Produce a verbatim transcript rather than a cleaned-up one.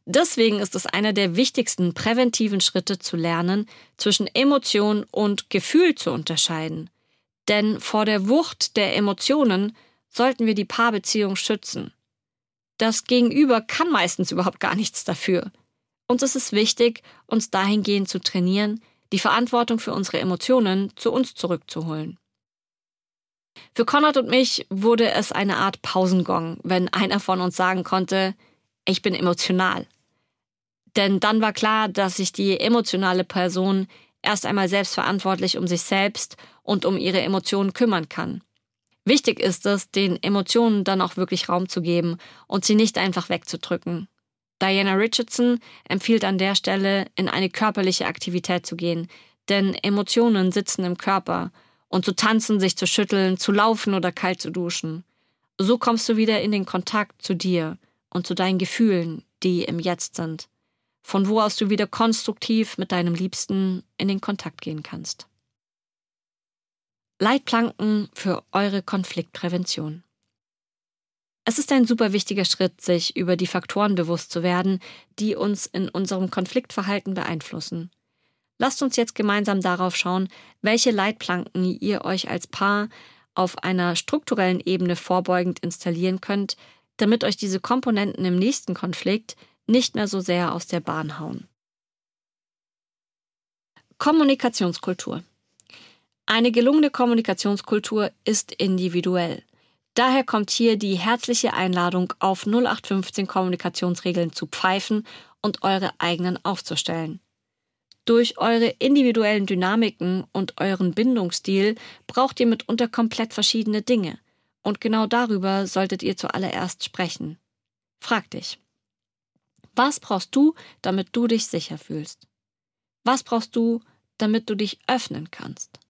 Deswegen ist es einer der wichtigsten präventiven Schritte zu lernen, zwischen Emotion und Gefühl zu unterscheiden. Denn vor der Wucht der Emotionen sollten wir die Paarbeziehung schützen. Das Gegenüber kann meistens überhaupt gar nichts dafür. Uns ist es wichtig, uns dahingehend zu trainieren, die Verantwortung für unsere Emotionen zu uns zurückzuholen. Für Konrad und mich wurde es eine Art Pausengong, wenn einer von uns sagen konnte, ich bin emotional. Denn dann war klar, dass sich die emotionale Person erst einmal selbstverantwortlich um sich selbst und um ihre Emotionen kümmern kann. Wichtig ist es, den Emotionen dann auch wirklich Raum zu geben und sie nicht einfach wegzudrücken. Diana Richardson empfiehlt an der Stelle, in eine körperliche Aktivität zu gehen, denn Emotionen sitzen im Körper und zu tanzen, sich zu schütteln, zu laufen oder kalt zu duschen. So kommst du wieder in den Kontakt zu dir und zu deinen Gefühlen, die im Jetzt sind, von wo aus du wieder konstruktiv mit deinem Liebsten in den Kontakt gehen kannst. Leitplanken für eure Konfliktprävention. Es ist ein super wichtiger Schritt, sich über die Faktoren bewusst zu werden, die uns in unserem Konfliktverhalten beeinflussen. Lasst uns jetzt gemeinsam darauf schauen, welche Leitplanken ihr euch als Paar auf einer strukturellen Ebene vorbeugend installieren könnt, damit euch diese Komponenten im nächsten Konflikt nicht mehr so sehr aus der Bahn hauen. Kommunikationskultur. Eine gelungene Kommunikationskultur ist individuell. Daher kommt hier die herzliche Einladung, auf null acht fünfzehn Kommunikationsregeln zu pfeifen und eure eigenen aufzustellen. Durch eure individuellen Dynamiken und euren Bindungsstil braucht ihr mitunter komplett verschiedene Dinge. Und genau darüber solltet ihr zuallererst sprechen. Frag dich: Was brauchst du, damit du dich sicher fühlst? Was brauchst du, damit du dich öffnen kannst?